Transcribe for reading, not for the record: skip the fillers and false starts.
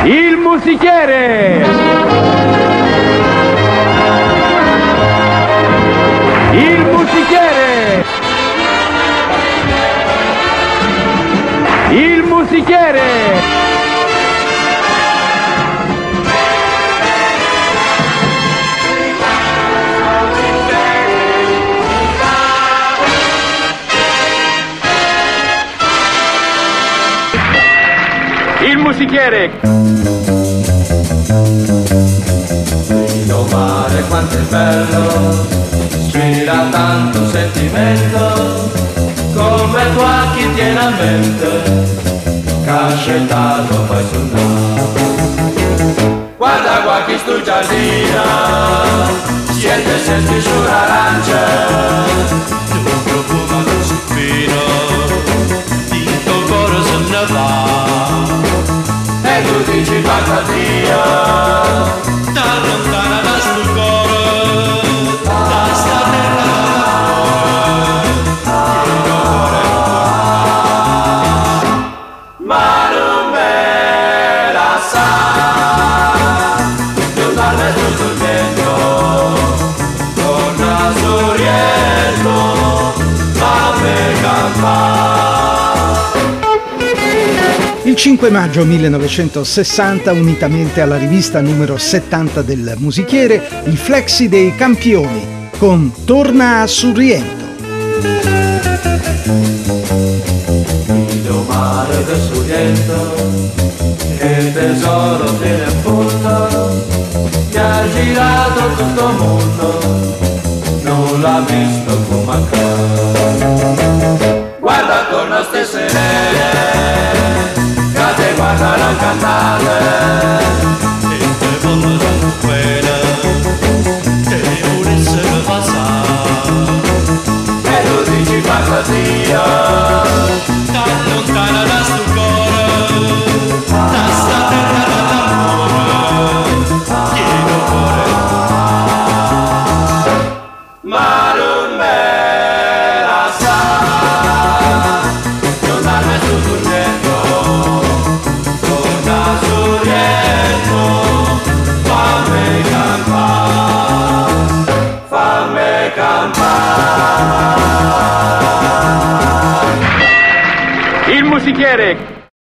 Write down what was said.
Il musichiere! Il musichiere! Il musichiere! Il musichiere! Lido mare quanto è bello, ispira tanto sentimento, come tu a chi tiene a mente, che ha sceltato poi sul naso. Guarda qua chi sto giardino, siete sempre sull'arancia, un profumo non soffino, il tuo cuore se ne va. E tu dici fantasia, da lontana da sto cuore, da sta terra d'amore, ma non me la sa, non darle tutto il vento, torna sul rientro, fammi campare. Il 5 maggio 1960, unitamente alla rivista numero 70 del Musichiere, i Flexi dei Campioni con Torna a Sorrento. Il mare del Sorrento, che tesoro tiene in fondo, che ha girato tutto il mondo, non l'ha visto come accade. Guarda attorno a ste serene, te guardano cantare e te vogliono tanto bene, te volessero passare e tu dici fantasia, da lontana da sto cuore, da sta terra d'amore, chiedo cuore, ma non me la sa, non darmi tutto il tempo. Il musichiere!